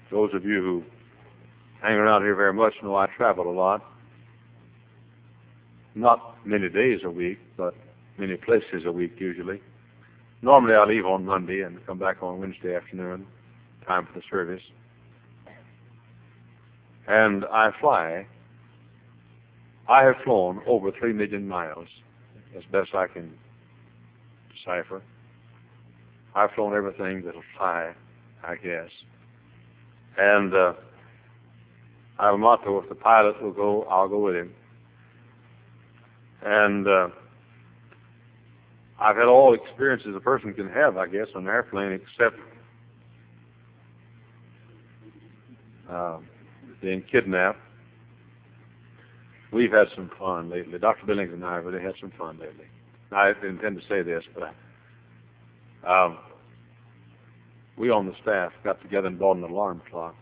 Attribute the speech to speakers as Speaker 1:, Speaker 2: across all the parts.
Speaker 1: Those of you who hang around here very much know I travel a lot. Not many days a week, but many places a week usually. Normally I leave on Monday and come back on Wednesday afternoon, time for the service. And I fly. I have flown over 3 million miles, as best I can decipher. I've flown everything that'll fly, I guess. And I have a motto: if the pilot will go, I'll go with him. And I've had all the experiences a person can have, I guess, on an airplane, except being kidnapped. We've had some fun lately. Dr. Billings and I have really had some fun lately. I didn't intend to say this, but we on the staff got together and bought an alarm clock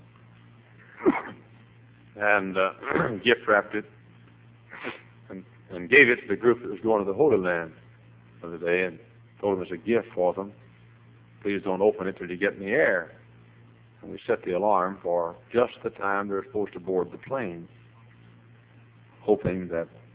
Speaker 1: and gift wrapped it and gave it to the group that was going to the Holy Land for the day and told them it's a gift for them. Please don't open it till you get in the air. And we set the alarm for just the time they're supposed to board the plane, hoping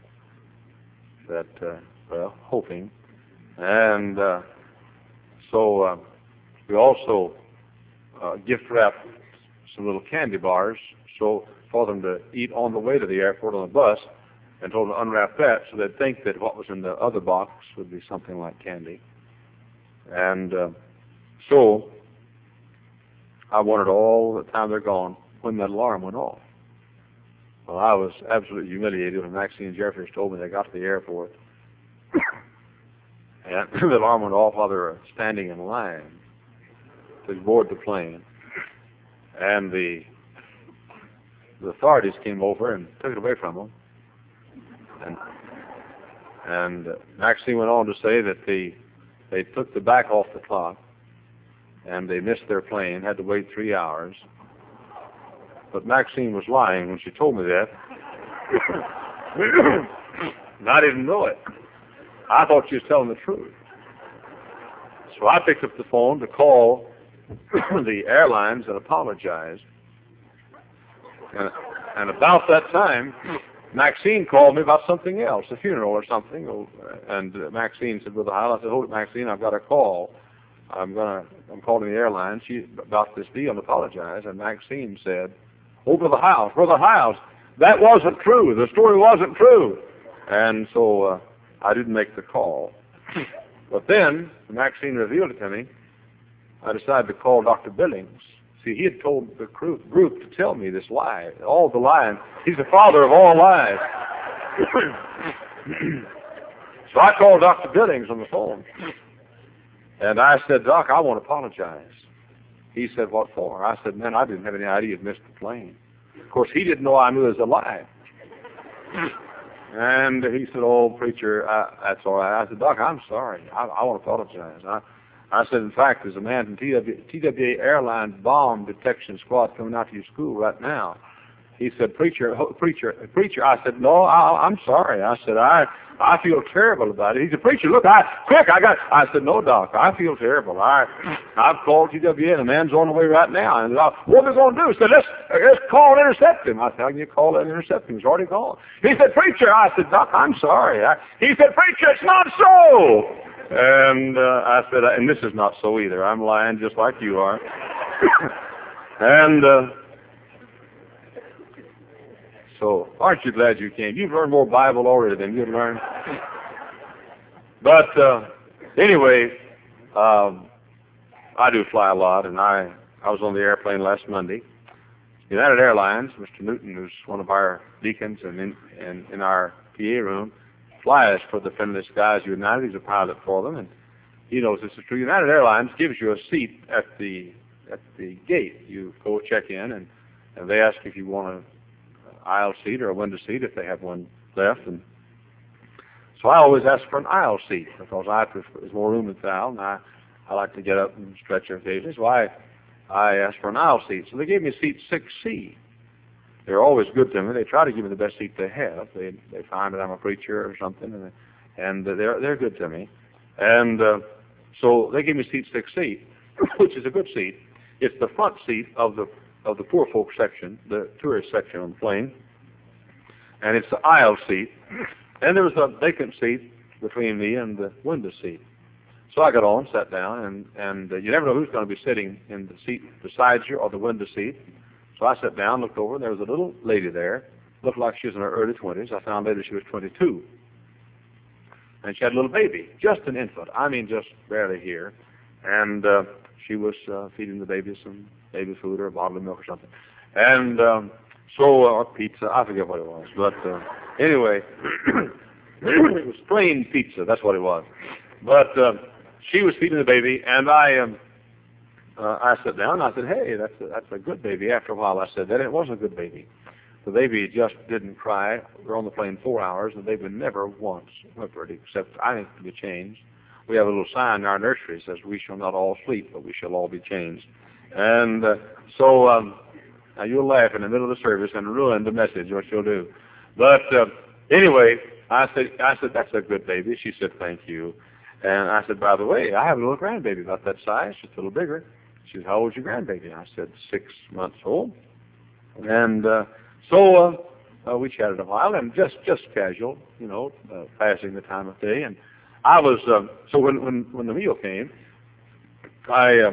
Speaker 1: hoping. And so we also gift wrapped some little candy bars so for them to eat on the way to the airport on the bus, and told them to unwrap that so they'd think that what was in the other box would be something like candy. And so I wondered all the time they're gone when that alarm went off. Well, I was absolutely humiliated when Maxine Jeffers told me they got to the airport and the alarm went off while they were standing in line to board the plane. And the authorities came over and took it away from them. And Maxine went on to say that they took the back off the clock and they missed their plane, had to wait 3 hours. But Maxine was lying when she told me that. And I didn't know it. I thought she was telling the truth. So I picked up the phone to call the airlines and apologize. And about that time, Maxine called me about something else, a funeral or something. And Maxine said, Brother Heil, I said, hold it, Maxine, I've got a call. I'm calling the airline. She about this deal and apologize. And Maxine said, oh, Brother Hiles, that wasn't true. The story wasn't true. And so I didn't make the call. But then Maxine revealed it to me. I decided to call Dr. Billings. See, he had told the group to tell me this lie, all the lies. He's the father of all lies. So I called Dr. Billings on the phone. And I said, Doc, I want to apologize. He said, what for? I said, man, I didn't have any idea you'd missed the plane. Of course, he didn't know I knew it was a lie. And he said, oh, preacher, that's all right. I said, Doc, I'm sorry. I want to apologize. I said, in fact, there's a man from TWA Airlines Bomb Detection Squad coming out to your school right now. He said, preacher. I said, no, I'm sorry. I said, I feel terrible about it. He said, preacher, look, I said, no, Doc, I feel terrible. I've called TWA and the man's on the way right now. And what are we going to do? He said, let's call and intercept him. I said, how can you call and intercept him? He's already gone. He said, preacher. I said, Doc, I'm sorry. He said, preacher, it's not so. And I said, and this is not so either. I'm lying just like you are. And so, aren't you glad you came? You've learned more Bible already than you've learned. But anyway, I do fly a lot, and I was on the airplane last Monday. United Airlines, Mr. Newton, who's one of our deacons and in our PA room, flies for the Friendly Skies United. He's a pilot for them, and he knows this is true. United Airlines gives you a seat at the gate. You go check in, and they ask if you want an aisle seat or a window seat if they have one left. And so I always ask for an aisle seat because there's more room in the aisle, and I like to get up and stretch occasionally. So I asked for an aisle seat. So they gave me seat 6C. They're always good to me. They try to give me the best seat they have. They find that I'm a preacher or something, and they're good to me. And so they gave me seat 6C, which is a good seat. It's the front seat of the of the poor folk section, the tourist section on the plane, and it's the aisle seat, and there was a vacant seat between me and the window seat. So I got on, sat down, and you never know who's going to be sitting in the seat beside you or the window seat. So I sat down, looked over, and there was a little lady there, looked like she was in her early 20s. I found later she was 22. And she had a little baby, just an infant, I mean just barely here. And she was feeding the baby some baby food or a bottle of milk or something. And or pizza, I forget what it was. But anyway, it was plain pizza, that's what it was. But she was feeding the baby, and I sat down and I said, hey, that's a good baby. After a while I said that, and it was a good baby. The baby just didn't cry. We were on the plane 4 hours, and the baby never once whimpered, except I think to be changed. We have a little sign in our nursery that says, we shall not all sleep, but we shall all be changed. And now you'll laugh in the middle of the service and ruin the message, what you'll do. But anyway, I said, that's a good baby. She said, thank you. And I said, by the way, I have a little grandbaby about that size, just a little bigger. She said, how old's your grandbaby? I said, 6 months old. And so we chatted a while, and just casual, you know, passing the time of day. And I was so when the meal came, I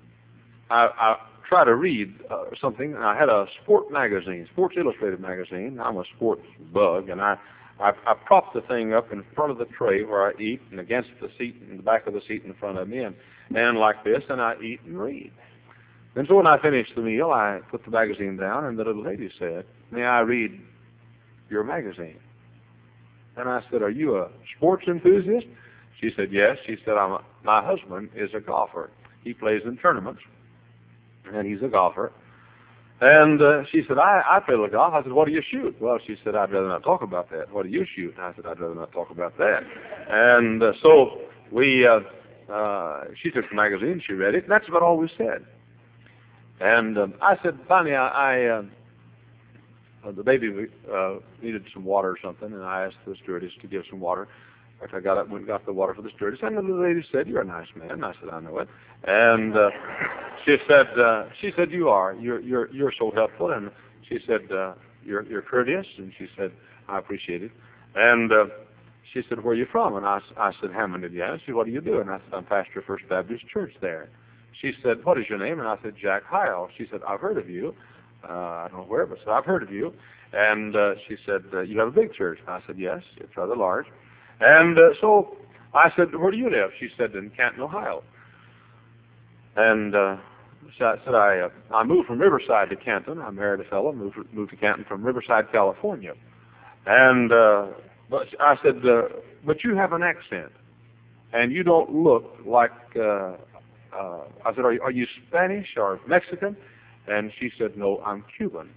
Speaker 1: tried to read something, and I had a sport magazine, Sports Illustrated magazine. I'm a sports bug, and I propped the thing up in front of the tray where I eat, and against the seat in the back of the seat in front of me, and like this, and I eat and read. And so when I finished the meal, I put the magazine down, and the little lady said, may I read your magazine? And I said, are you a sports enthusiast? She said, yes. She said, my husband is a golfer. He plays in tournaments, and he's a golfer. And she said, I play a little golf. I said, what do you shoot? Well, she said, I'd rather not talk about that. What do you shoot? And I said, I'd rather not talk about that. And so she took the magazine, she read it, and that's about all we said. And I said, finally, the baby needed some water or something, and I asked the stewardess to give some water. In fact, I got up and got the water for the stewardess, and the little lady said, you're a nice man. And I said, I know it. And she said, you are. You're so helpful. And she said, you're courteous. And she said, I appreciate it. And she said, where are you from? And I said, Hammond, Indiana. She said, what do you do? And I said, I'm pastor of First Baptist Church there. She said, what is your name? And I said, Jack Heil. She said, I've heard of you. I don't know where, but I've heard of you. And she said, you have a big church. And I said, yes, it's rather large. And so I said, where do you live? She said, in Canton, Ohio. And so I said, I moved from Riverside to Canton. I married a fellow, moved to Canton from Riverside, California. And but I said, but you have an accent, and you don't look like, I said, are you Spanish or Mexican? And she said, no, I'm Cuban.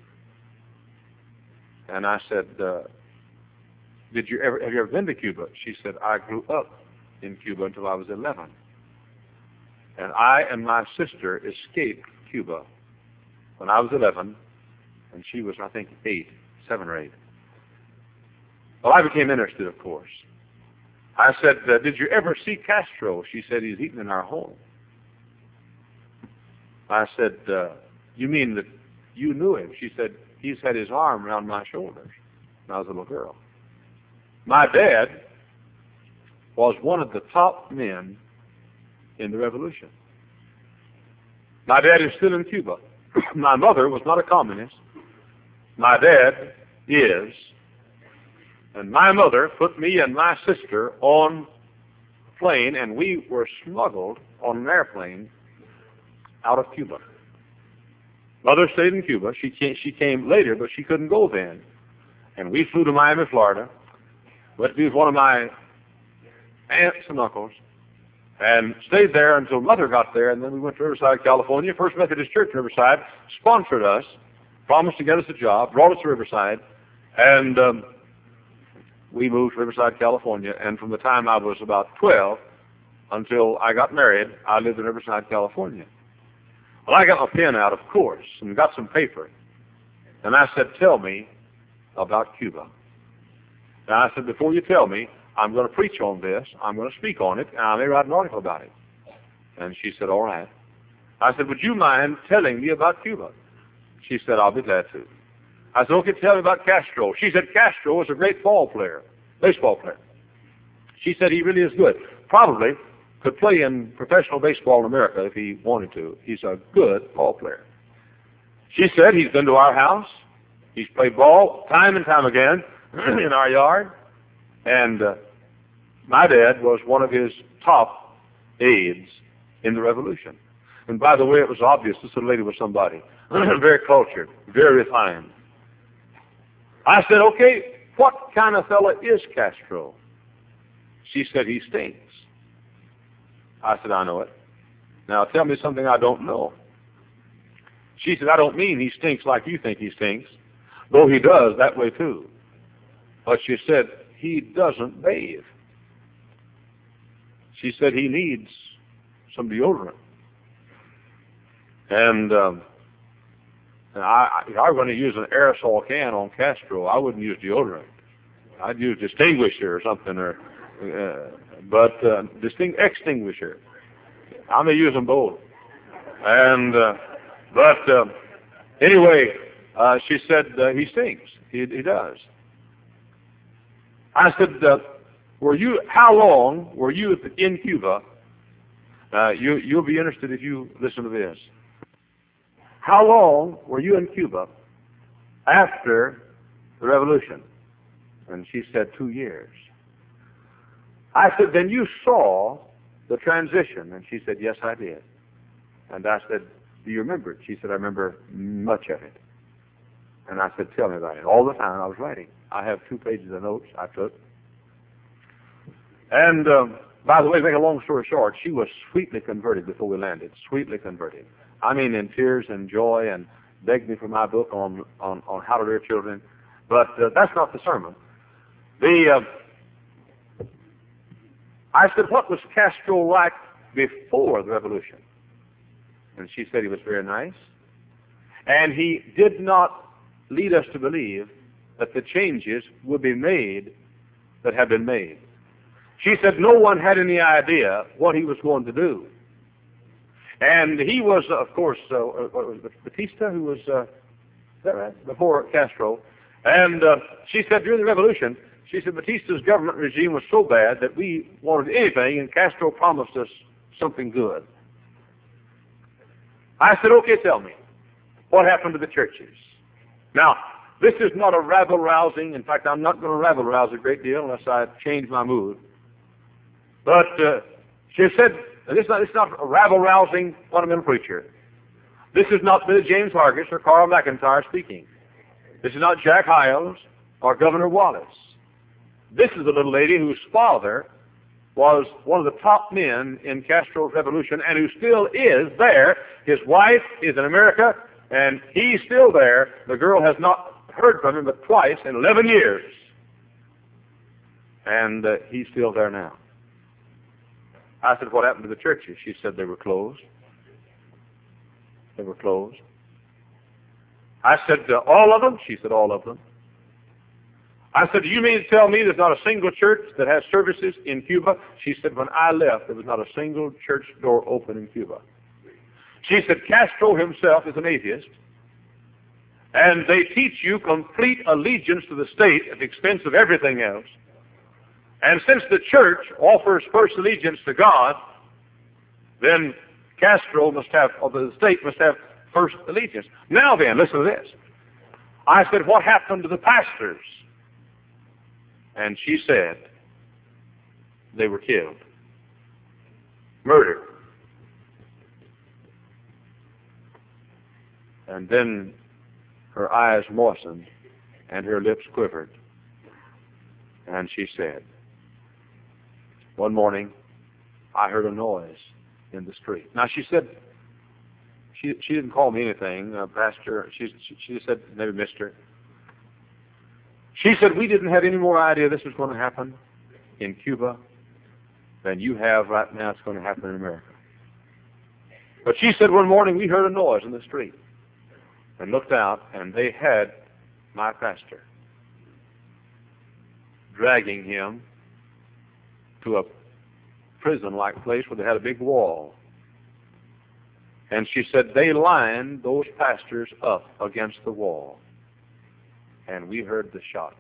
Speaker 1: And I said, have you ever been to Cuba? She said, I grew up in Cuba until I was 11. And I and my sister escaped Cuba when I was 11, and she was, I think, 7 or 8. Well, I became interested, of course. I said, did you ever see Castro? She said, he's eaten in our home. I said, you mean that you knew him? She said, he's had his arm around my shoulders when I was a little girl. My dad was one of the top men in the revolution. My dad is still in Cuba. My mother was not a communist. My dad is. And my mother put me and my sister on a plane, and we were smuggled on an airplane out of Cuba. Mother stayed in Cuba. She came later, but she couldn't go then. And we flew to Miami, Florida. Went to be with one of my aunts and uncles, and stayed there until Mother got there, and then we went to Riverside, California. First Methodist Church in Riverside sponsored us, promised to get us a job, brought us to Riverside, and we moved to Riverside, California. And from the time I was about 12 until I got married, I lived in Riverside, California. Well, I got my pen out, of course, and got some paper, and I said, tell me about Cuba. And I said, before you tell me, I'm going to preach on this, I'm going to speak on it, and I may write an article about it. And she said, all right. I said, would you mind telling me about Cuba? She said, I'll be glad to. I said, okay, tell me about Castro. She said, Castro was a great baseball player. She said, he really is good. Probably could play in professional baseball in America if he wanted to. He's a good ball player. She said, he's been to our house. He's played ball time and time again in our yard. And my dad was one of his top aides in the Revolution. And by the way, it was obvious this little lady was somebody. Very cultured, very refined. I said, okay, what kind of fella is Castro? She said, he stinks. I said, I know it. Now tell me something I don't know. She said, I don't mean he stinks like you think he stinks, though he does that way too. But she said, he doesn't bathe. She said, he needs some deodorant. And if I were going to use an aerosol can on Castro, I wouldn't use deodorant. I'd use Distinguisher or something, Extinguisher. I may use them both. And anyway, she said he stinks. He does. I said, how long were you in Cuba? You'll be interested if you listen to this. How long were you in Cuba after the Revolution? And she said 2 years. I said, then you saw the transition? And she said, yes, I did. And I said, do you remember it? She said, I remember much of it. And I said, tell me about it. All the time I was writing. I have 2 pages of notes I took. And by the way, to make a long story short, she was sweetly converted before we landed. Sweetly converted. I mean, in tears and joy, and begged me for my book on how to rear children. But that's not the sermon. I said, what was Castro like before the Revolution? And she said he was very nice. And he did not lead us to believe that the changes would be made that have been made. She said no one had any idea what he was going to do. And he was, of course, Batista, who was, is that right? Before Castro. And she said during the Revolution, she said Batista's government regime was so bad that we wanted anything, and Castro promised us something good. I said, okay, tell me, what happened to the churches? Now, this is not a rabble-rousing. In fact, I'm not going to rabble-rouse a great deal unless I change my mood. But she said, this is not a rabble-rousing fundamental preacher. This is not Billy James Hargis or Carl McIntyre speaking. This is not Jack Hyles or Governor Wallace. This is a little lady whose father was one of the top men in Castro's revolution and who still is there. His wife is in America, and he's still there. The girl has not heard from him but twice in 11 years. And he's still there now. I said, what happened to the churches? She said they were closed. They were closed. I said, all of them? She said, all of them. I said, do you mean to tell me there's not a single church that has services in Cuba? She said, when I left, there was not a single church door open in Cuba. She said, Castro himself is an atheist, and they teach you complete allegiance to the state at the expense of everything else. And since the church offers first allegiance to God, then Castro must have, or the state must have first allegiance. Now then, listen to this. I said, what happened to the pastors? And she said, they were killed. Murdered. And then her eyes moistened and her lips quivered. And she said, one morning, I heard a noise in the street. Now, she said, she didn't call me anything, Pastor. She just said, maybe Mister. She said, we didn't have any more idea this was going to happen in Cuba than you have right now it's going to happen in America. But she said, one morning, we heard a noise in the street and looked out, and they had my pastor dragging him to a prison-like place where they had a big wall. And she said they lined those pastors up against the wall. And we heard the shots.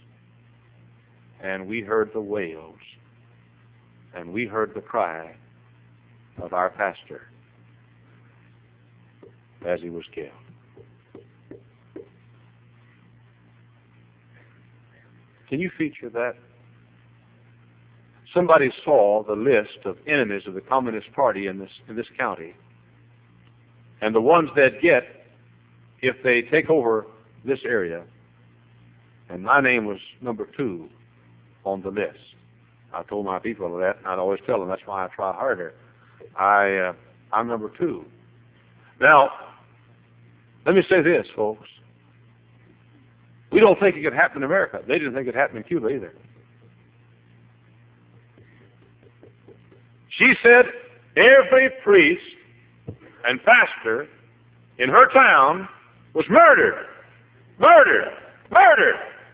Speaker 1: And we heard the wails. And we heard the cry of our pastor as he was killed. Can you feature that? Somebody saw the list of enemies of the Communist Party in this county. And the ones that get, if they take over this area, and my name was number 2 on the list. I told my people that, and I'd always tell them that's why I try harder. I'm number 2. Now, let me say this, folks. We don't think it could happen in America. They didn't think it happened in Cuba either. She said every priest and pastor in her town was murdered. Murdered. Murdered.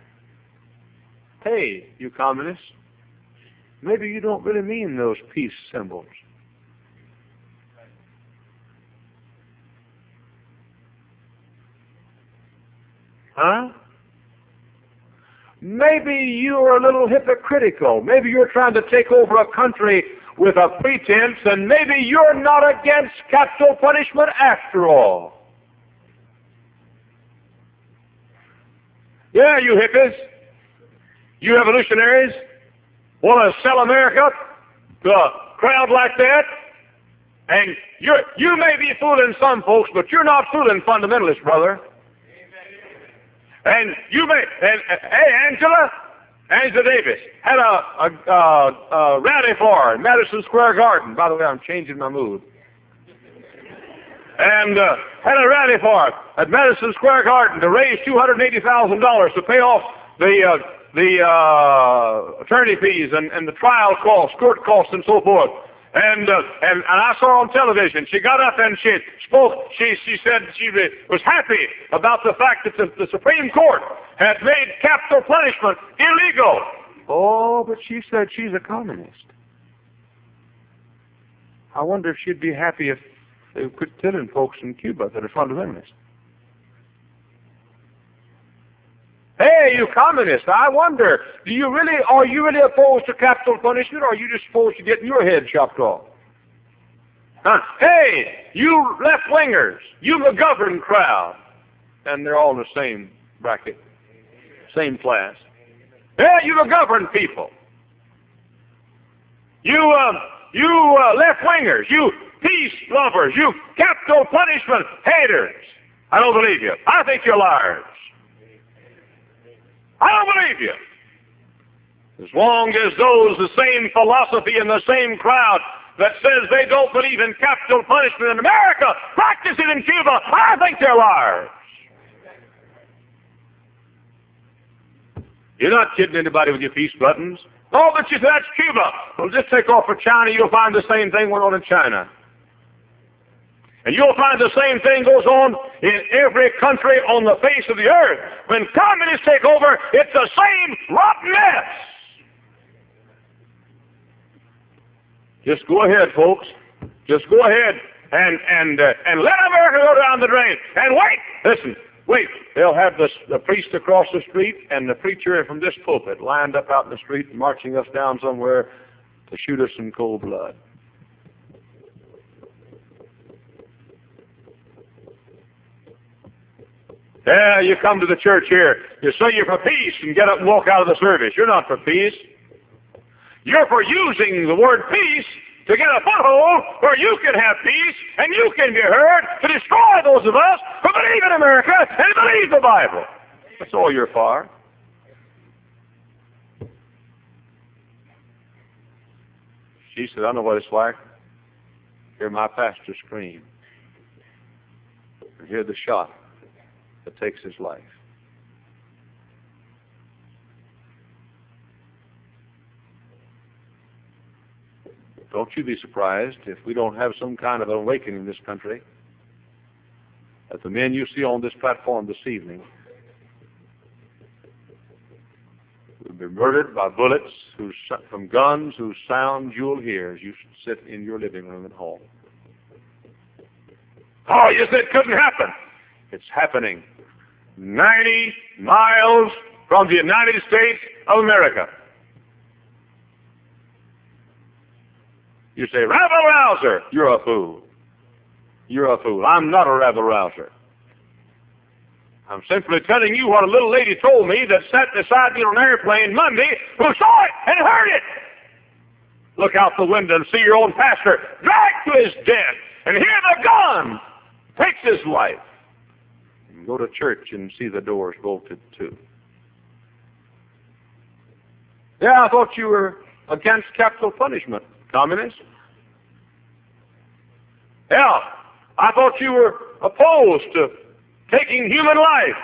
Speaker 1: Hey, you communists, maybe you don't really mean those peace symbols. Huh? Maybe you're a little hypocritical. Maybe you're trying to take over a country with a pretense, and maybe you're not against capital punishment after all. Yeah, you hippies, you evolutionaries, want to sell America to a crowd like that? And you may be fooling some folks, but you're not fooling fundamentalists, brother. And you may, and hey, Angela Davis had a rally for her in Madison Square Garden. By the way, I'm changing my mood. And had a rally for her at Madison Square Garden to raise $280,000 to pay off the attorney fees and the trial costs, court costs, and so forth. And I saw her on television. She got up and she spoke. She said she was happy about the fact that the Supreme Court had made capital punishment illegal. Oh, but she said she's a communist. I wonder if she'd be happy if they quit killing folks in Cuba that are fundamentalists. Hey, you communists, I wonder, are you really opposed to capital punishment, or are you just opposed to getting your head chopped off? Huh? Hey, you left-wingers, you McGovern crowd, and they're all in the same bracket, same class. Hey, you McGovern people, you left-wingers, you peace lovers, you capital punishment haters. I don't believe you. I think you're liars. I don't believe you. As long as the same philosophy and the same crowd that says they don't believe in capital punishment in America practice it in Cuba, I think they're liars. You're not kidding anybody with your peace buttons. Oh, but you said that's Cuba. Well, just take off for China, you'll find the same thing went on in China. And you'll find the same thing goes on in every country on the face of the earth. When communists take over, it's the same rotten mess. Just go ahead, folks. Just go ahead and let America go down the drain. And wait, listen, wait. They'll have the priest across the street and the preacher from this pulpit lined up out in the street marching us down somewhere to shoot us in cold blood. Yeah, you come to the church here. You say you're for peace and get up and walk out of the service. You're not for peace. You're for using the word peace to get a foothold where you can have peace and you can be heard to destroy those of us who believe in America and believe the Bible. That's all you're for. She said, I know what it's like. Hear my pastor scream. Or hear the shot that takes his life. Don't you be surprised if we don't have some kind of an awakening in this country, that the men you see on this platform this evening will be murdered by bullets from guns whose sounds you'll hear as you sit in your living room at home. Oh, you said it couldn't happen. It's happening 90 miles from the United States of America. You say, rabble-rouser, you're a fool. You're a fool. I'm not a rabble-rouser. I'm simply telling you what a little lady told me that sat beside me on an airplane Monday who saw it and heard it. Look out the window and see your own pastor dragged to his death and hear the gun takes his life. And go to church and see the doors bolted too. Yeah, I thought you were against capital punishment, communist. Yeah, I thought you were opposed to taking human life.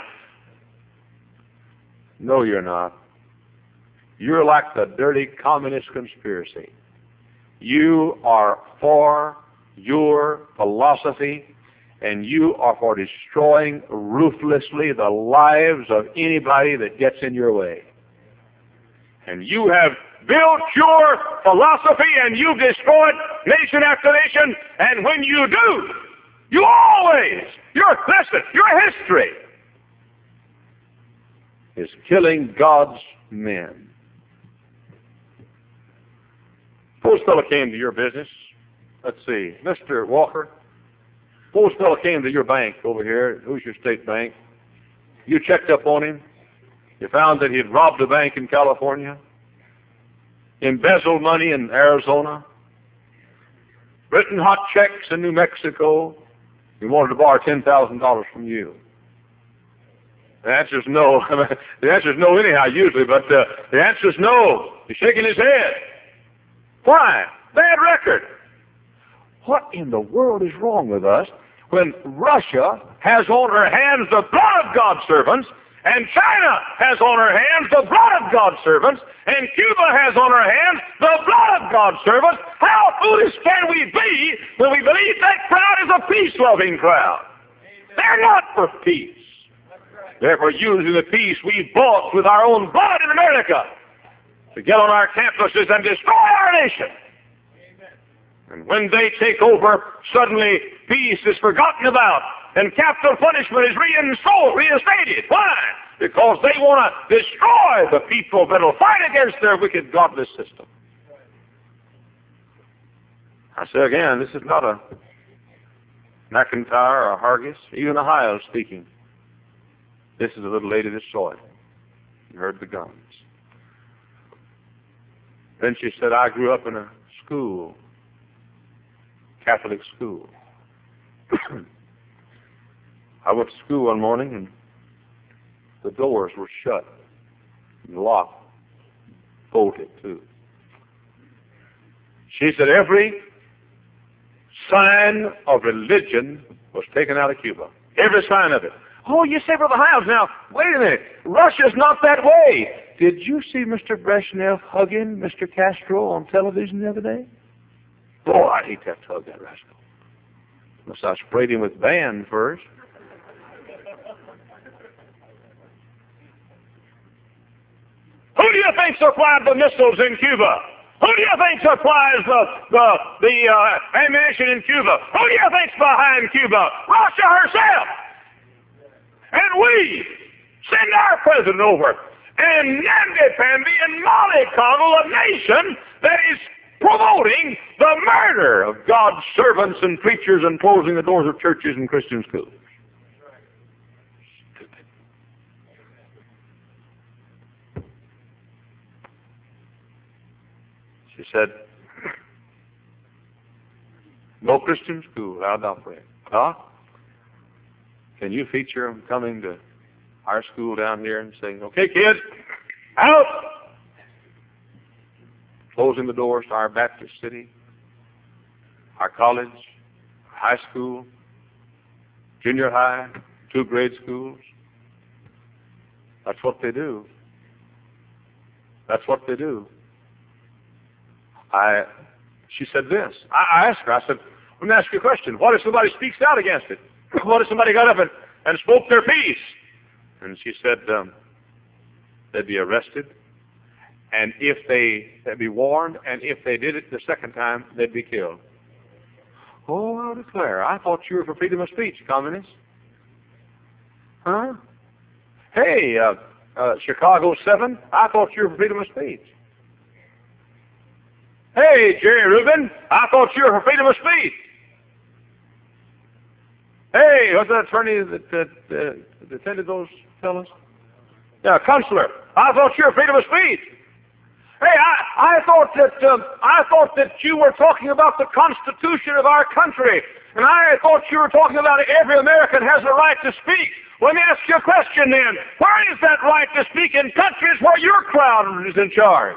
Speaker 1: No, you're not. You're like the dirty communist conspiracy. You are for your philosophy, and you are for destroying ruthlessly the lives of anybody that gets in your way. And you have built your philosophy and you've destroyed nation after nation, and when you do, you always, your history is killing God's men. Suppose a fellow came to your business. Let's see, Mr. Walker. Suppose a fellow came to your bank over here. Who's your state bank? You checked up on him. You found that he had robbed a bank in California, embezzled money in Arizona, written hot checks in New Mexico. He wanted to borrow $10,000 from you. The answer is no. The answer is no anyhow, usually, but the answer is no. He's shaking his head. Why? Bad record. What in the world is wrong with us when Russia has on her hands the blood of God's servants, and China has on her hands the blood of God's servants, and Cuba has on her hands the blood of God's servants? How foolish can we be when we believe that crowd is a peace-loving crowd? They're not for peace. They're for using the peace we bought with our own blood in America to get on our campuses and destroy our nation. And when they take over, suddenly peace is forgotten about, and capital punishment is reinstated. Why? Because they want to destroy the people that will fight against their wicked, godless system. I say again, this is not a McIntyre or a Hargis, even Ohio speaking. This is a little lady that saw it and heard the guns. Then she said, I grew up in a school, Catholic school. I went to school one morning and the doors were shut and locked, bolted too. She said every sign of religion was taken out of Cuba. Every sign of it. Oh, you say, Brother Hiles, now, wait a minute. Russia's not that way. Did you see Mr. Brezhnev hugging Mr. Castro on television the other day? Boy, I'd hate to have to hug that rascal. Unless I sprayed him with Ban first. Who do you think supplied the missiles in Cuba? Who do you think supplies the ammunition in Cuba? Who do you think's behind Cuba? Russia herself. And we send our president over and namby-pamby and mollycoddle a nation that is promoting the murder of God's servants and preachers and closing the doors of churches and Christian schools. Stupid. She said, no Christian school, how about that? Huh? Can you feature them coming to our school down here and saying, okay, kids, out! Closing the doors to our Baptist city, our college, high school, junior high, 2 grade schools. That's what they do. That's what they do. She said this. I asked her, I said, let me ask you a question. What if somebody speaks out against it? What if somebody got up and spoke their piece? And she said, they'd be arrested, and if they'd be warned, and if they did it the second time, they'd be killed. Oh, I declare, I thought you were for freedom of speech, communists. Huh? Hey, Chicago 7, I thought you were for freedom of speech. Hey, Jerry Rubin, I thought you were for freedom of speech. Hey, what's that attorney that attended those fellas? Yeah, Kunstler, I thought you were for freedom of speech. Hey, I thought that you were talking about the Constitution of our country, and I thought you were talking about every American has a right to speak. Let me ask you a question then. Where is that right to speak in countries where your crowd is in charge?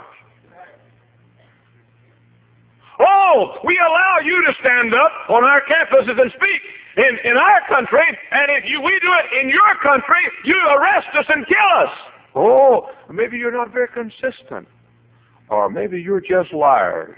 Speaker 1: Oh, we allow you to stand up on our campuses and speak in our country, and if we do it in your country, you arrest us and kill us. Oh, maybe you're not very consistent. Or maybe you're just liars.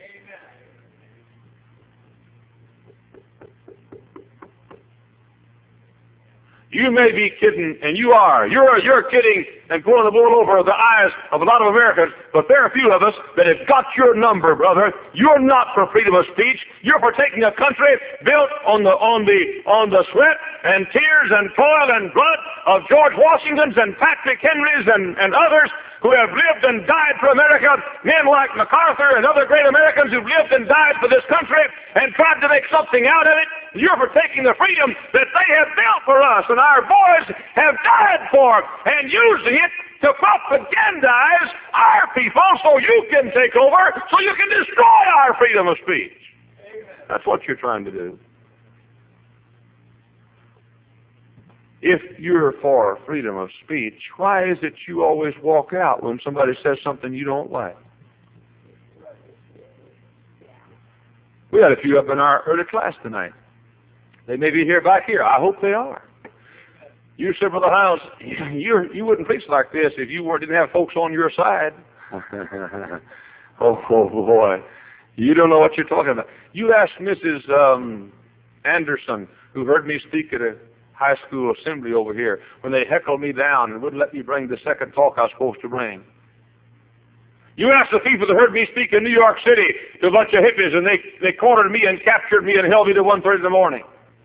Speaker 1: You may be kidding, and you are. You're kidding and pulling the wool over the eyes of a lot of Americans, but there are a few of us that have got your number, brother. You're not for freedom of speech. You're for taking a country built on the sweat and tears and toil and blood of George Washington's and Patrick Henry's and others who have lived and died for America, men like MacArthur and other great Americans who've lived and died for this country and tried to make something out of it. You're for taking the freedom that they have built for us and our boys have died for and using it to propagandize our people so you can take over, so you can destroy our freedom of speech. That's what you're trying to do. If you're for freedom of speech, why is it you always walk out when somebody says something you don't like? We had a few up in our early class tonight. They may be here back here. I hope they are. You said, Brother Hiles, you wouldn't preach like this if you didn't have folks on your side. Oh boy, you don't know what you're talking about. You asked Mrs. Anderson, who heard me speak at a high school assembly over here, when they heckled me down and wouldn't let me bring the second talk I was supposed to bring. You asked the people that heard me speak in New York City to a bunch of hippies, and they cornered me and captured me and held me to 1:30 in the morning.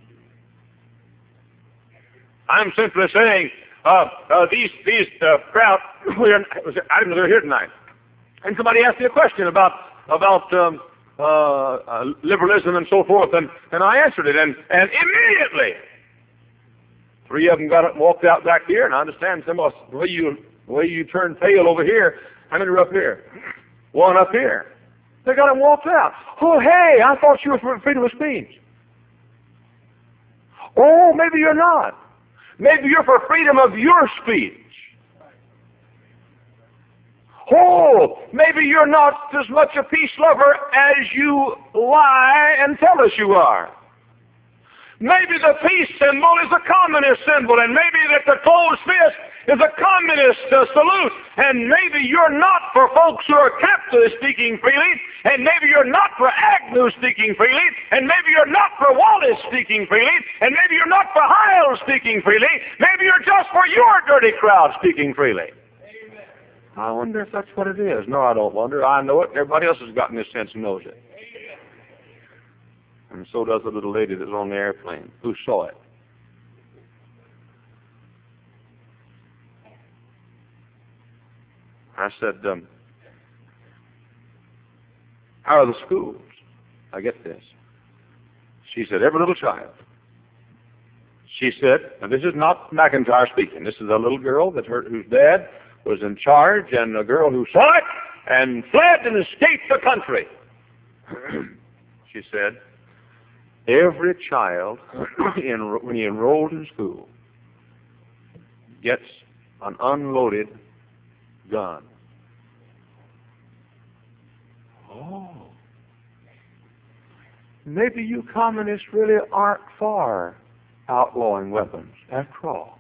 Speaker 1: I'm simply saying these crowd. I didn't know they were here tonight. And somebody asked me a question about liberalism and so forth, and I answered it, and immediately 3 of them got up and walked out back here. And I understand some of us, the way you turn pale over here. How many are up here? One up here. They got up and walked out. Oh, hey, I thought you were for freedom of speech. Oh, maybe you're not. Maybe you're for freedom of your speech. Oh, maybe you're not as much a peace lover as you lie and tell us you are. Maybe the peace symbol is a communist symbol, and maybe that the closed fist is a communist salute, and maybe you're not for folks who are capitalist speaking freely, and maybe you're not for Agnew speaking freely, and maybe you're not for Wallace speaking freely, and maybe you're not for Hiles speaking freely, maybe you're just for your dirty crowd speaking freely. Amen. I wonder if that's what it is. No, I don't wonder. I know it. Everybody else has gotten this sense and knows it. And so does the little lady that's on the airplane who saw it. I said, how are the schools? I get this. She said, every little child. She said, and this is not McIntyre speaking. This is a little girl whose dad was in charge, and a girl who saw it and fled and escaped the country. She said, every child, when he enrolled in school, gets an unloaded gun. Oh. Maybe you communists really aren't for outlawing weapons after all.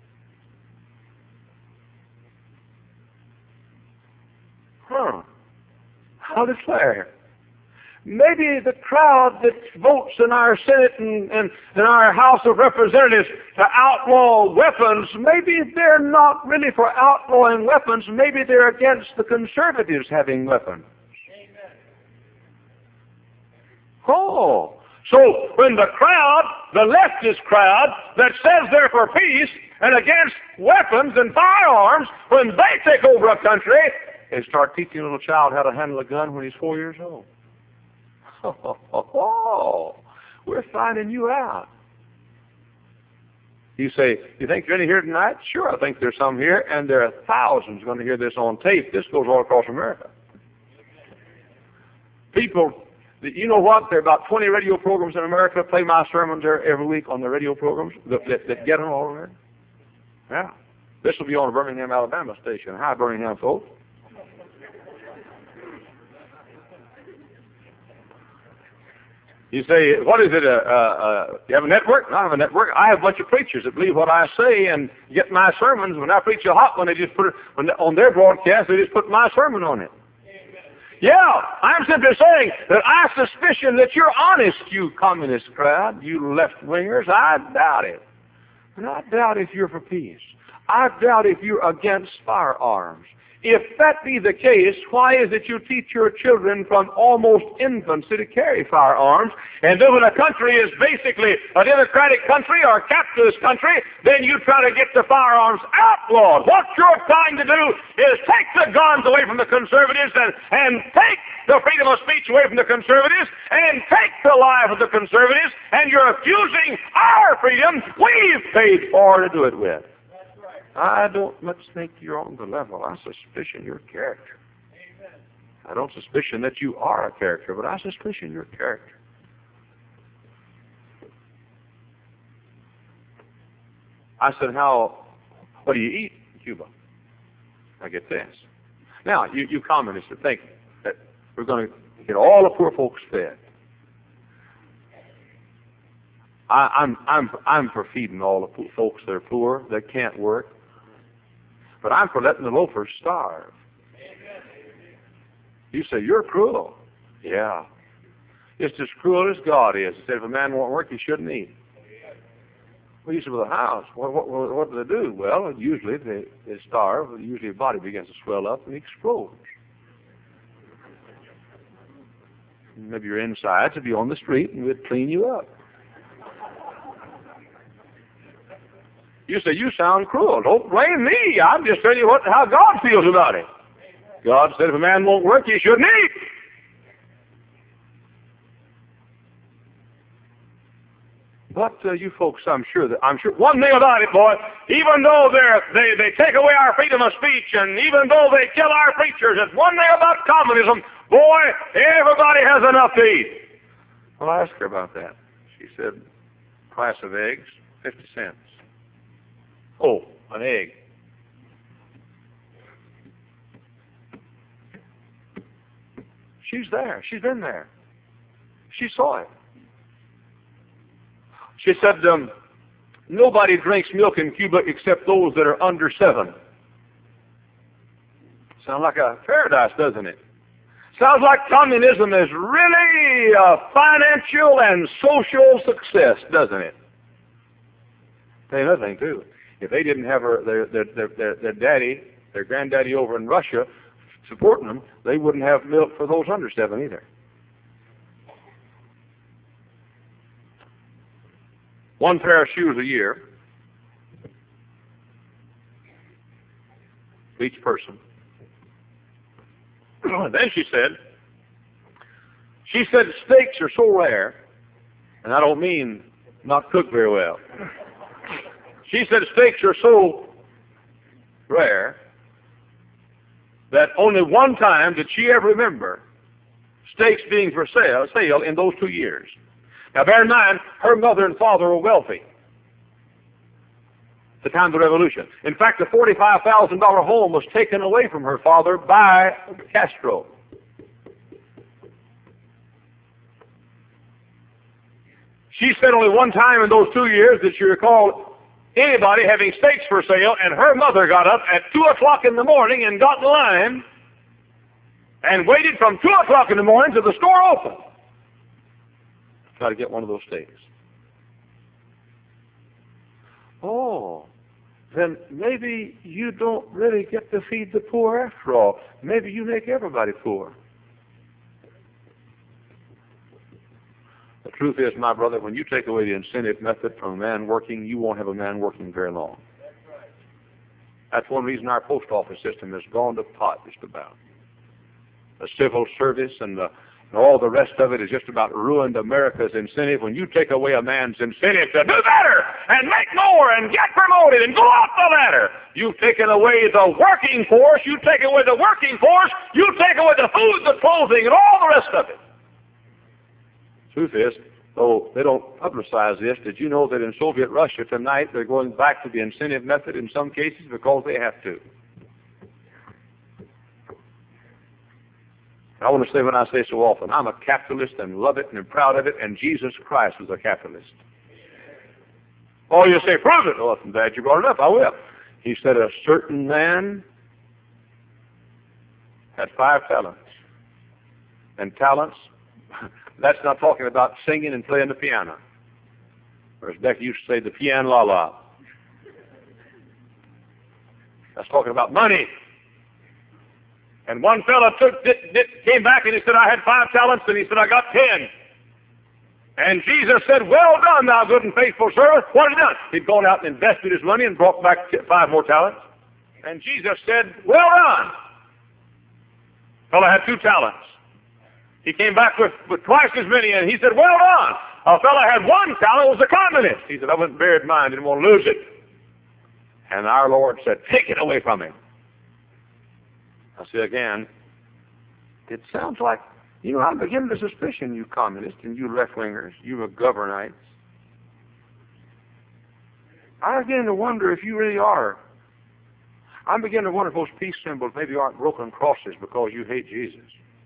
Speaker 1: How declare? Maybe the crowd that votes in our Senate and in our House of Representatives to outlaw weapons, maybe they're not really for outlawing weapons. Maybe they're against the conservatives having weapons. Amen. Oh, So when the crowd, the leftist crowd that says they're for peace and against weapons and firearms, when they take over a country, they start teaching a little child how to handle a gun when he's 4 years old. Oh, we're finding you out. You say, you think there's any here tonight? Sure, I think there's some here, and there are thousands going to hear this on tape. This goes all across America. People, you know what? There are about 20 radio programs in America that play my sermons there every week on the radio programs that get them all there. Yeah. This will be on a Birmingham, Alabama station. Hi, Birmingham folks. You say, what is it? You have a network? No, I have a network. I have a bunch of preachers that believe what I say and get my sermons. When I preach a hot one, they just put it on their broadcast. They just put my sermon on it. Yeah, I'm simply saying that I suspicion that you're honest, you communist crowd, you left-wingers. I doubt it. And I doubt if you're for peace. I doubt if you're against firearms. If that be the case, why is it you teach your children from almost infancy to carry firearms? And then when a country is basically a democratic country or a capitalist country, then you try to get the firearms outlawed. What you're trying to do is take the guns away from the conservatives and take the freedom of speech away from the conservatives and take the life of the conservatives, and you're refusing our freedom we've paid for to do it with. I don't much think you're on the level. I suspicion your character. Amen. I don't suspicion that you are a character, but I suspicion your character. I said, what do you eat in Cuba? I get this. Now, you communists that think that we're going to get all the poor folks fed. I'm for feeding all the folks that are poor, that can't work. But I'm for letting the loafers starve. You say, you're cruel. Yeah. It's as cruel as God is. He said, if a man won't work, he shouldn't eat. Well, you say, well, the house, what do they do? Well, usually they starve. Usually the body begins to swell up and explodes. Maybe your insides would be on the street and we'd clean you up. You say, you sound cruel. Don't blame me. I'm just telling you how God feels about it. God said if a man won't work, he shouldn't eat. But you folks, I'm sure one thing about it, boy, even though they take away our freedom of speech, and even though they kill our preachers, there's one thing about communism, boy, everybody has enough to eat. Well, I asked her about that. She said, price of eggs, 50 cents. Oh, an egg. She's there. She's been there. She saw it. She said, nobody drinks milk in Cuba except those that are under 7. Sounds like a paradise, doesn't it? Sounds like communism is really a financial and social success, doesn't it? Tell you another thing, too. If they didn't have their daddy, their granddaddy over in Russia supporting them, they wouldn't have milk for those under 7 either. One pair of shoes a year, each person. Then she said steaks are so rare, and I don't mean not cooked very well. She said steaks are so rare that only one time did she ever remember steaks being for sale in those 2 years. Now bear in mind, her mother and father were wealthy at the time of the revolution. In fact, the $45,000 home was taken away from her father by Castro. She said only one time in those 2 years that she recalled anybody having steaks for sale, and her mother got up at 2 o'clock in the morning and got in line and waited from 2 o'clock in the morning till the store opened. Try to get one of those steaks. Oh, then maybe you don't really get to feed the poor after all. Maybe you make everybody poor. The Truth is, my brother, when you take away the incentive method from a man working, you won't have a man working very long. That's one reason our post office system has gone to pot just about. The civil service and all the rest of it has just about ruined America's incentive. When you take away a man's incentive to do better and make more and get promoted and go up the ladder, you've taken away the working force. You take away the working force. You take away the food, the clothing, and all the rest of it. Truth is, though they don't publicize this, did you know that in Soviet Russia tonight they're going back to the incentive method in some cases because they have to? I want to say, when I say so often, I'm a capitalist and love it and am proud of it, and Jesus Christ was a capitalist. Oh, you say, prove it. Oh, I'm glad you brought it up. I will. He said a certain man had 5 talents. And talents, that's not talking about singing and playing the piano. Or as Becky used to say, the piano la la. That's talking about money. And one fellow came back and he said, I had 5 talents, and he said, I got 10. And Jesus said, well done, thou good and faithful servant. What had he done? He'd gone out and invested his money and brought back 5 more talents. And Jesus said, well done. The fellow had 2 talents. He came back with twice as many, and he said, well done. A fellow had 1 talent, was a communist. He said, I wasn't buried mine, didn't want to lose it. And our Lord said, take it away from him. I say again, it sounds like, I'm beginning to suspicion you communists and you left-wingers, you McGovernites. I begin to wonder if you really are. I'm beginning to wonder if those peace symbols maybe aren't broken crosses because you hate Jesus.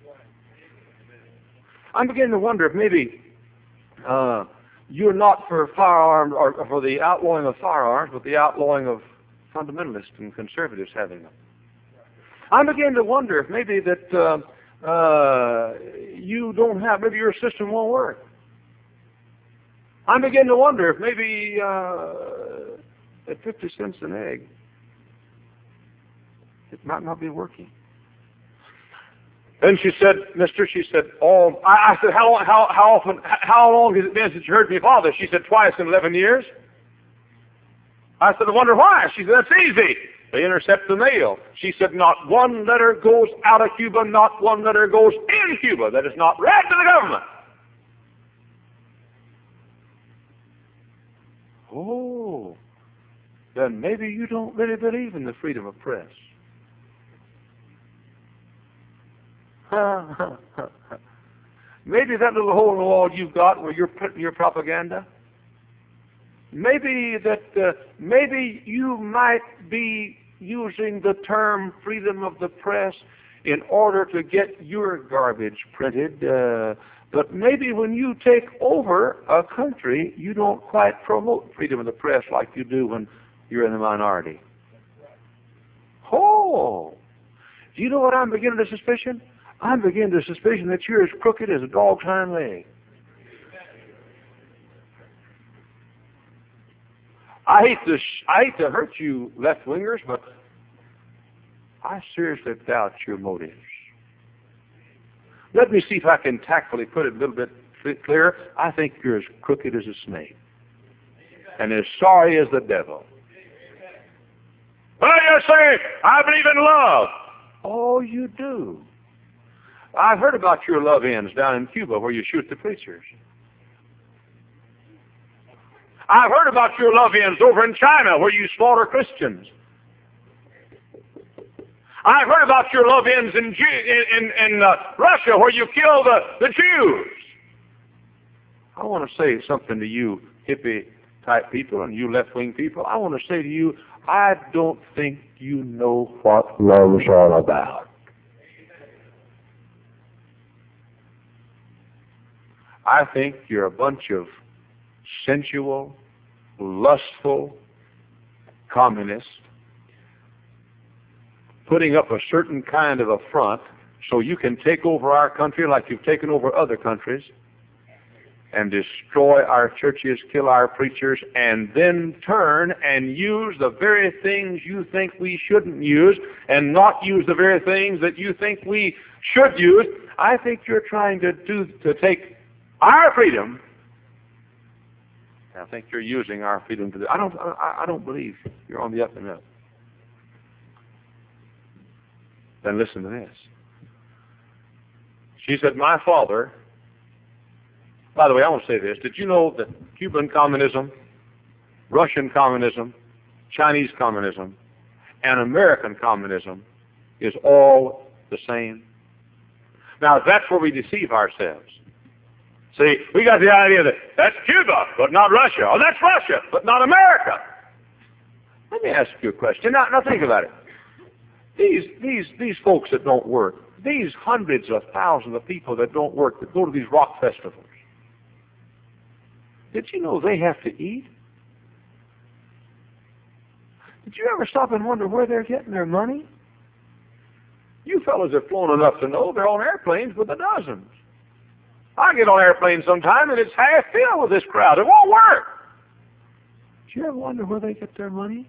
Speaker 1: I'm beginning to wonder if maybe you're not for firearms or for the outlawing of firearms, but the outlawing of fundamentalists and conservatives having them. I'm beginning to wonder if maybe that you don't have, maybe your system won't work. I'm beginning to wonder if maybe at 50 cents an egg, it might not be working. Then she said, Mister, she said, I said, how long has it been since you heard me, Father? She said, twice in 11 years. I said, I wonder why. She said, that's easy. They intercept the mail. She said, not one letter goes out of Cuba, not one letter goes in Cuba that is not read to the government. Oh, then maybe you don't really believe in the freedom of press. Maybe that little hole in the wall you've got where you're putting your propaganda, maybe you might be using the term freedom of the press in order to get your garbage printed, but maybe when you take over a country, you don't quite promote freedom of the press like you do when you're in the minority. Oh, do you know what I'm beginning to suspicion? I'm beginning to suspicion that you're as crooked as a dog's hind leg. I hate to hurt you left-wingers, but I seriously doubt your motives. Let me see if I can tactfully put it a little bit clearer. I think you're as crooked as a snake and as sorry as the devil. Well, you say, I believe in love. Oh, you do. I've heard about your love ends down in Cuba where you shoot the preachers. I've heard about your love ends over in China where you slaughter Christians. I've heard about your love ends in Russia where you kill the Jews. I want to say something to you hippie-type people and you left-wing people. I want to say to you, I don't think you know what love's all about. I think you're a bunch of sensual, lustful communists putting up a certain kind of a front so you can take over our country like you've taken over other countries and destroy our churches, kill our preachers, and then turn and use the very things you think we shouldn't use and not use the very things that you think we should use. I think you're trying to take our freedom I think you're using our freedom to do. I don't believe you're on the up and up. Then listen to this. She said, my father, by the way, I want to say this. Did you know that Cuban communism, Russian communism, Chinese communism, and American communism is all the same? Now, that's where we deceive ourselves. See, we got the idea that that's Cuba, but not Russia. Oh, that's Russia, but not America. Let me ask you a question. Now think about it. These folks that don't work, these hundreds of thousands of people that don't work, that go to these rock festivals, did you know they have to eat? Did you ever stop and wonder where they're getting their money? You fellas have flown enough to know they're on airplanes with the dozens. I get on airplanes sometime and it's half filled with this crowd. It won't work. Did you ever wonder where they get their money?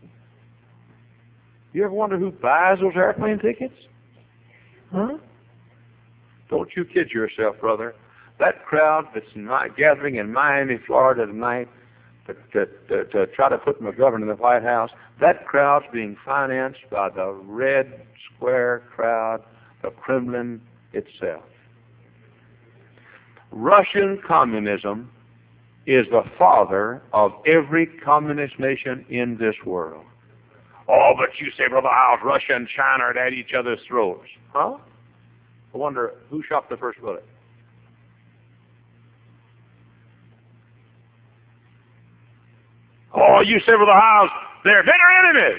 Speaker 1: You ever wonder who buys those airplane tickets? Huh? Don't you kid yourself, brother. That crowd that's gathering in Miami, Florida tonight to try to put McGovern in the White House, that crowd's being financed by the Red Square crowd, the Kremlin itself. Russian communism is the father of every communist nation in this world. Oh, but you say, Brother Howes, Russia and China are at each other's throats. Huh? I wonder who shot the first bullet. Oh, you say, Brother Howes, they're bitter enemies.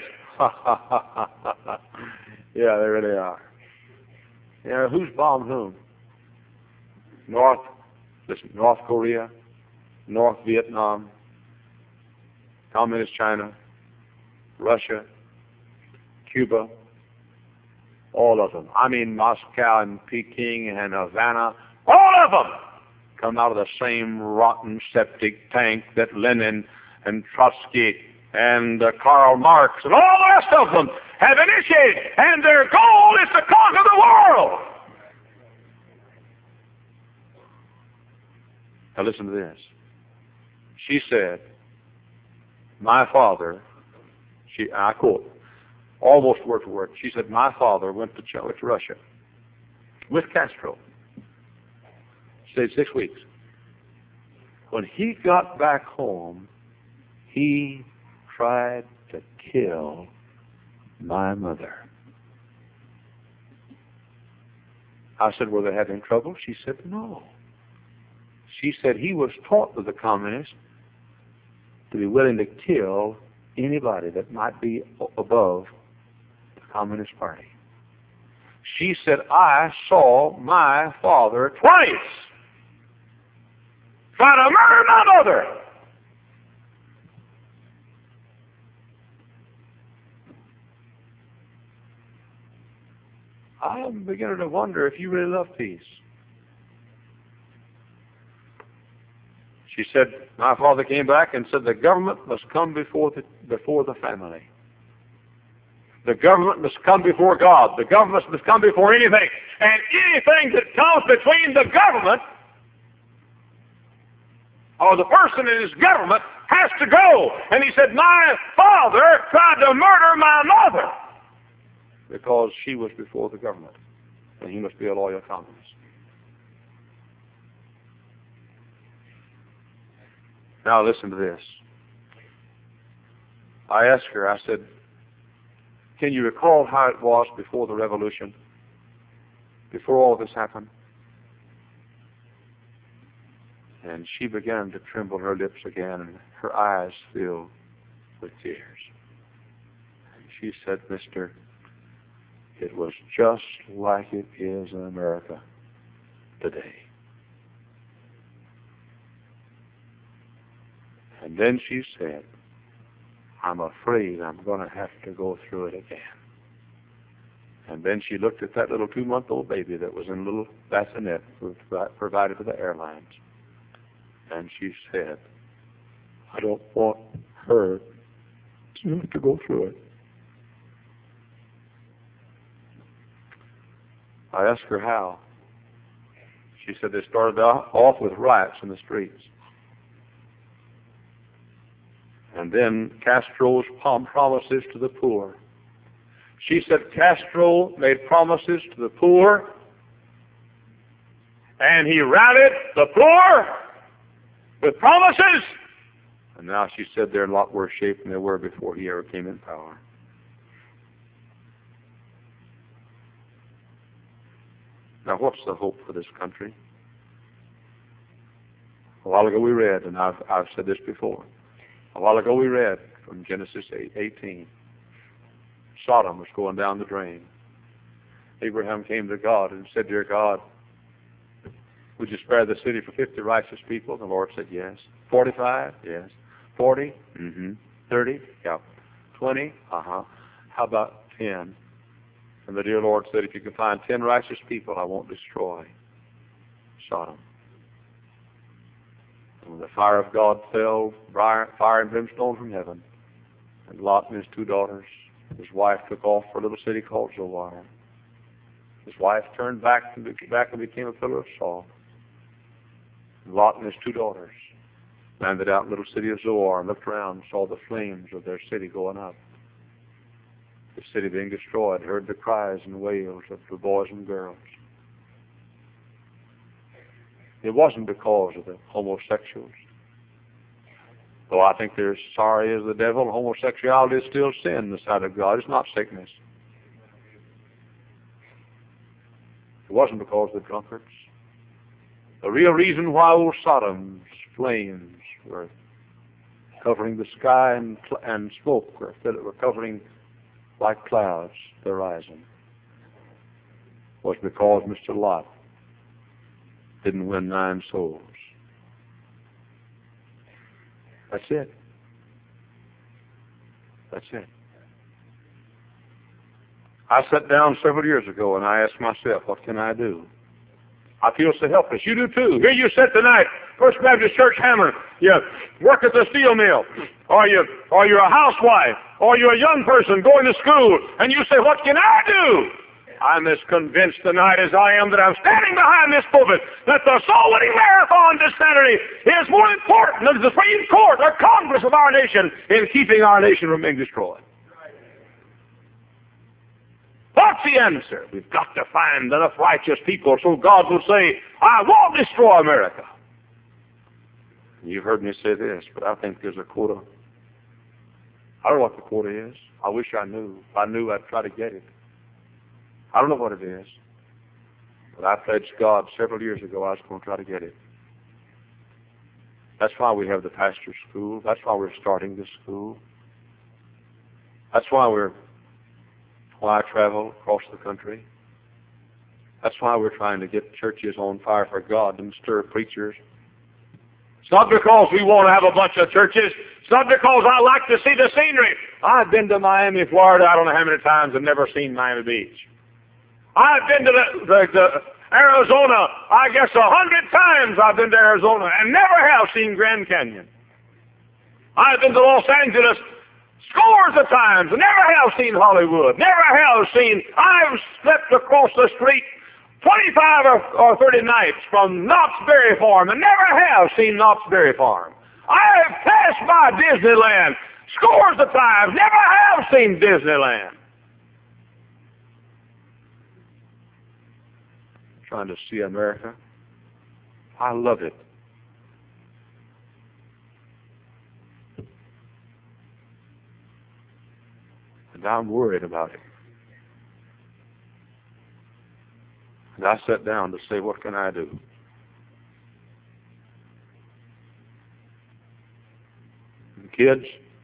Speaker 1: Yeah, they really are. Yeah, who's bombed whom? North Korea, North Vietnam, Communist China, Russia, Cuba, all of them. I mean, Moscow and Peking and Havana, all of them come out of the same rotten septic tank that Lenin and Trotsky and Karl Marx and all the rest of them have initiated, and their goal is to conquer the world. Now listen to this. She said, my father, I quote, almost word for word, she said, my father went to Russia with Castro. Stayed 6 weeks. When he got back home, he tried to kill my mother. I said, were they having trouble? She said, no. She said he was taught by the communists to be willing to kill anybody that might be above the Communist Party. She said, I saw my father twice try to murder my mother. I'm beginning to wonder if you really love peace. She said, my father came back and said, the government must come before the family. The government must come before God. The government must come before anything. And anything that comes between the government or the person in his government has to go. And he said, my father tried to murder my mother because she was before the government. And he must be a loyal communist. Now listen to this. I asked her, I said, can you recall how it was before the revolution? Before all this happened? And she began to tremble her lips again, and her eyes filled with tears. And she said, Mister, it was just like it is in America today. And then she said, I'm afraid I'm going to have to go through it again. And then she looked at that little 2-month-old baby that was in a little bassinet provided by the airlines. And she said, I don't want her to have to go through it. I asked her how. She said they started off with riots in the streets. And then Castro's promises to the poor. She said Castro made promises to the poor, and he rallied the poor with promises. And now she said they're in a lot worse shape than they were before he ever came in power. Now, what's the hope for this country? A while ago we read, and I've said this before, a while ago we read from Genesis 18, Sodom was going down the drain. Abraham came to God and said, Dear God, would you spare the city for 50 righteous people? And the Lord said, yes. 45? Yes. 40? Mm-hmm. 30? Yeah. 20? Uh-huh. How about 10? And the dear Lord said, if you can find 10 righteous people, I won't destroy Sodom. And when the fire of God fell, fire and brimstone from heaven, and Lot and his 2 daughters, his wife took off for a little city called Zoar. His wife turned back and became a pillar of salt. Lot and his 2 daughters landed out in the little city of Zoar and looked around and saw the flames of their city going up. The city being destroyed, heard the cries and wails of the boys and girls. It wasn't because of the homosexuals. Though I think they're sorry as the devil, homosexuality is still sin in the sight of God. It's not sickness. It wasn't because of the drunkards. The real reason why old Sodom's flames were covering the sky and smoke were covering like clouds the horizon was because Mr. Lot didn't win 9 souls. That's it. That's it. I sat down several years ago and I asked myself, what can I do? I feel so helpless. You do too. Here you sit tonight, First Baptist Church, Hammond. You work at the steel mill, or you're a housewife, or you're a young person going to school, and you say, what can I do? I'm as convinced tonight as I am that I'm standing behind this pulpit that the soul-winning marathon this Saturday is more important than the Supreme Court or Congress of our nation in keeping our nation from being destroyed. What's the answer? We've got to find enough righteous people so God will say, I won't destroy America. You've heard me say this, but I think there's a quota. I don't know what the quota is. I wish I knew. If I knew, I'd try to get it. I don't know what it is. But I pledged God several years ago I was going to try to get it. That's why we have the pastor's school. That's why we're starting this school. That's why I travel across the country. That's why we're trying to get churches on fire for God and stir preachers. It's not because we want to have a bunch of churches. It's not because I like to see the scenery. I've been to Miami, Florida, I don't know how many times, and never seen Miami Beach. I've been to Arizona, I guess 100 times I've been to Arizona, and never have seen Grand Canyon. I've been to Los Angeles scores of times, and never have seen Hollywood. I've slept across the street 25 or 30 nights from Knott's Berry Farm, and never have seen Knott's Berry Farm. I have passed by Disneyland scores of times, never have seen Disneyland. Trying to see America. I love it. And I'm worried about it. And I sat down to say, what can I do? And kids,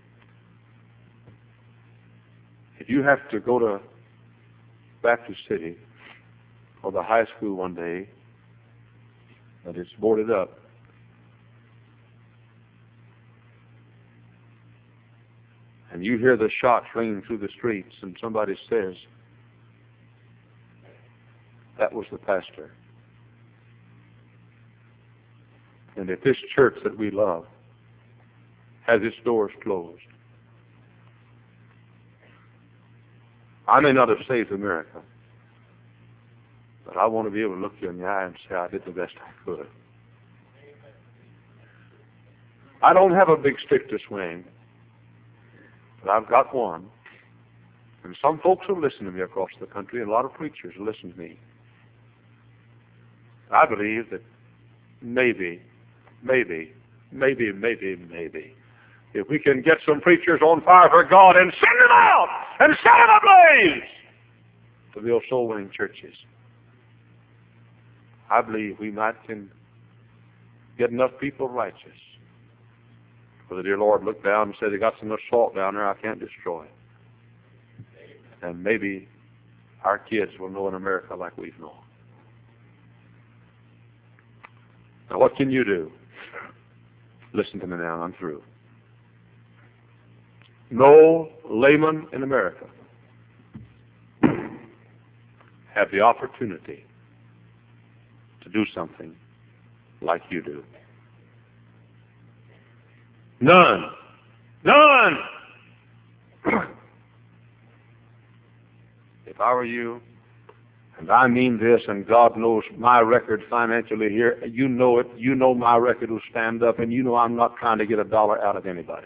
Speaker 1: if you have to go to Baptist City or the high school one day that it's boarded up, and you hear the shots ringing through the streets and somebody says, that was the pastor. And if this church that we love has its doors closed, I may not have saved America, but I want to be able to look you in the eye and say I did the best I could. I don't have a big stick to swing. But I've got one. And some folks will listen to me across the country, and a lot of preachers will listen to me. I believe that maybe, if we can get some preachers on fire for God and send them out and set them ablaze to build soul-winning churches, I believe we might can get enough people righteous. For the dear Lord looked down and said, "They got so much salt down there, I can't destroy it." And maybe our kids will know in America like we've known. Now, what can you do? Listen to me now, I'm through. No layman in America have the opportunity to do something like you do. None. None. If I were you, and I mean this, and God knows my record financially here, you know it, you know my record will stand up, and you know I'm not trying to get a dollar out of anybody.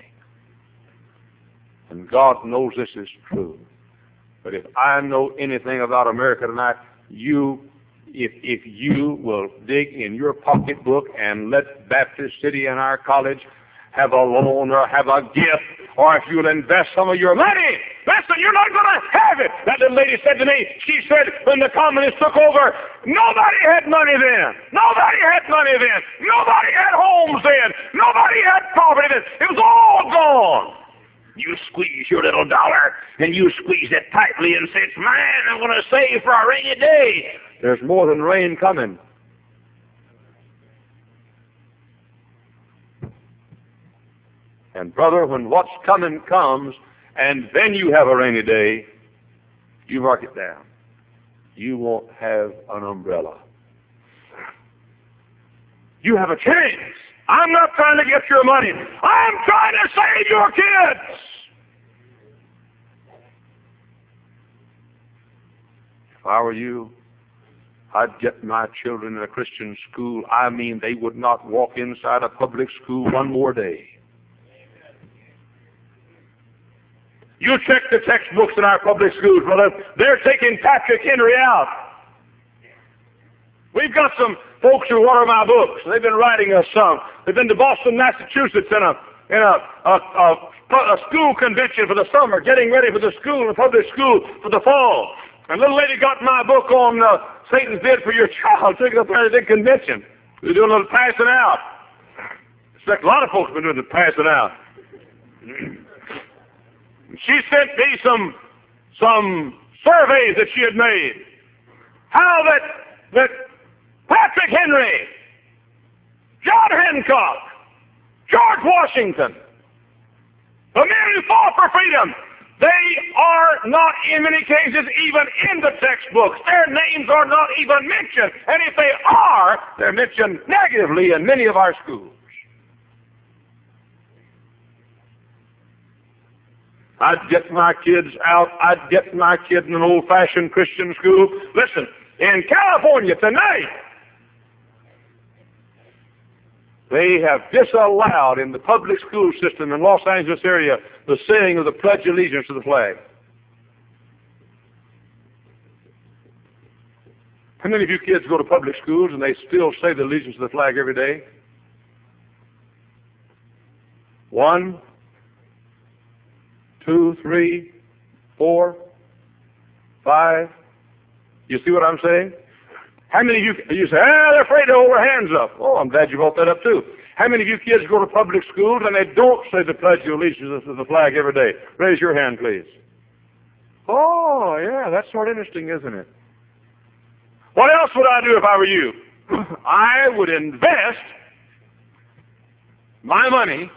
Speaker 1: And God knows this is true. But if I know anything about America tonight, if you will dig in your pocketbook and let Baptist City and our college have a loan or have a gift, or if you'll invest some of your money, listen, you're not going to have it. That little lady said to me, she said, when the communists took over, nobody had money then. Nobody had money then. Nobody had homes then. Nobody had property then. It was all gone. You squeeze your little dollar, and you squeeze it tightly and say, "It's mine, I'm going to save for a rainy day." There's more than rain coming. And brother, when what's coming comes, and then you have a rainy day, you mark it down. You won't have an umbrella. You have a chance. I'm not trying to get your money. I'm trying to save your kids. If I were you, I'd get my children in a Christian school. I mean, they would not walk inside a public school one more day. You check the textbooks in our public schools, brother. They're taking Patrick Henry out. We've got some folks who order my books. They've been writing us some. They've been to Boston, Massachusetts in a school convention for the summer, getting ready for the school, the public school for the fall. And a little lady got my book on Satan's Bid for Your Child, took it up there at the convention. We were doing a little passing out. I expect a lot of folks have been doing the passing out. She sent me some surveys that she had made. How that Patrick Henry, John Hancock, George Washington, the men who fought for freedom, they are not in many cases even in the textbooks. Their names are not even mentioned. And if they are, they're mentioned negatively in many of our schools. I'd get my kids out. I'd get my kids in an old-fashioned Christian school. Listen, in California tonight, they have disallowed in the public school system in Los Angeles area the saying of the Pledge of Allegiance to the flag. How many of you kids go to public schools and they still say the allegiance to the flag every day? 1, 2, 3, 4, 5. You see what I'm saying? How many of you say, they're afraid to hold their hands up. Oh, I'm glad you brought that up too. How many of you kids go to public schools and they don't say the Pledge of Allegiance to the flag every day? Raise your hand, please. Oh, yeah, that's sort of interesting, isn't it? What else would I do if I were you? I would invest my money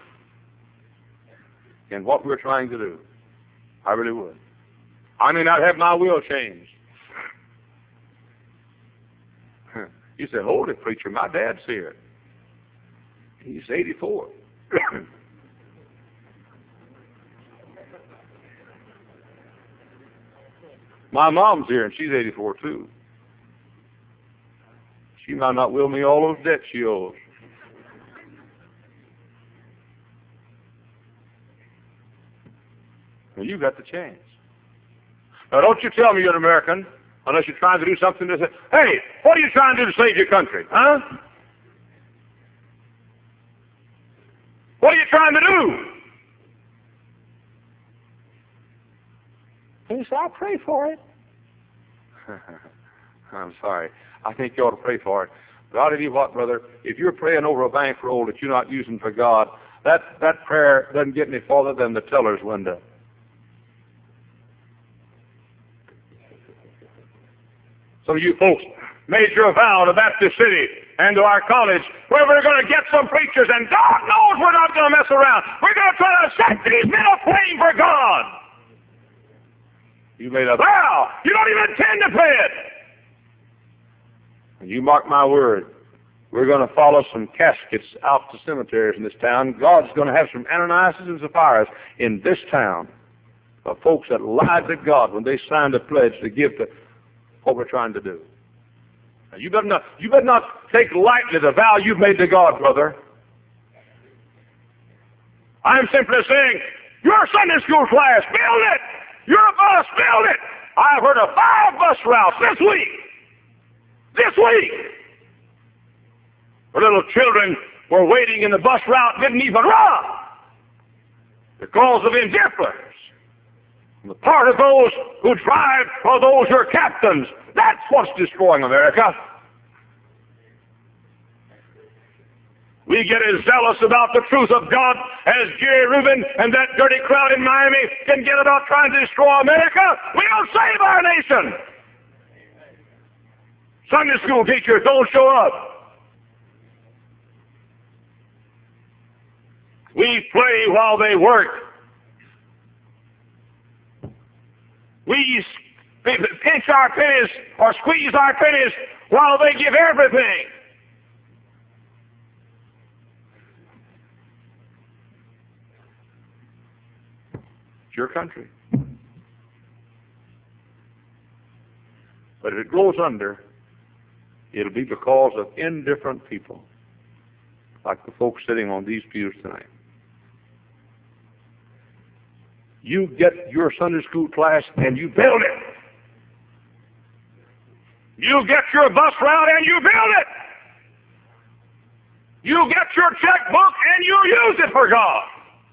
Speaker 1: in what we're trying to do. I really would. I may not have my will changed. You say, hold it, preacher, my dad's here. He's 84. My mom's here, and she's 84 too. She might not will me all those debts she owes. Well, you got the chance. Now, don't you tell me you're an American unless you're trying to do something to say, hey, what are you trying to do to save your country? Huh? What are you trying to do? And you say, I'll pray for it. I'm sorry. I think you ought to pray for it. But I'll tell you what, brother, if you're praying over a bankroll that you're not using for God, that prayer doesn't get any farther than the teller's window. So you folks made your vow to Baptist City and to our college where we're going to get some preachers, and God knows we're not going to mess around. We're going to try to set these men aflame for God. You made a vow. You don't even intend to pay it. And you mark my word, we're going to follow some caskets out to cemeteries in this town. God's going to have some Ananias and Sapphira in this town of folks that lied to God when they signed a pledge to give to what we're trying to do. Now, you better not take lightly the vow you've made to God, brother. I'm simply saying, your Sunday school class, build it. Your bus, build it. I've heard of 5 bus routes this week. This week. The little children were waiting in the bus route, didn't even run because of indifference. On the part of those who drive or those who are captains. That's what's destroying America. We get as zealous about the truth of God as Jerry Rubin and that dirty crowd in Miami can get about trying to destroy America. We don't save our nation. Sunday school teachers don't show up. We play while they work. We pinch our pennies or squeeze our pennies while they give everything. It's your country. But if it goes under, it'll be because of indifferent people, like the folks sitting on these pews tonight. You get your Sunday school class and you build it. You get your bus route and you build it. You get your checkbook and you use it for God.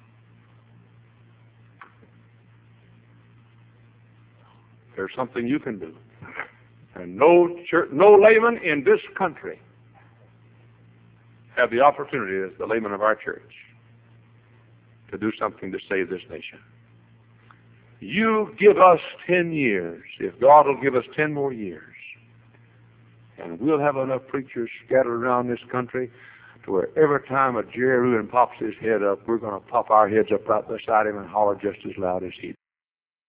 Speaker 1: There's something you can do. And no layman in this country have the opportunity as the layman of our church to do something to save this nation. You give us 10 years, if God will give us 10 more years, and we'll have enough preachers scattered around this country to where every time a Jerry Rubin pops his head up, we're going to pop our heads up right beside him and holler just as loud as he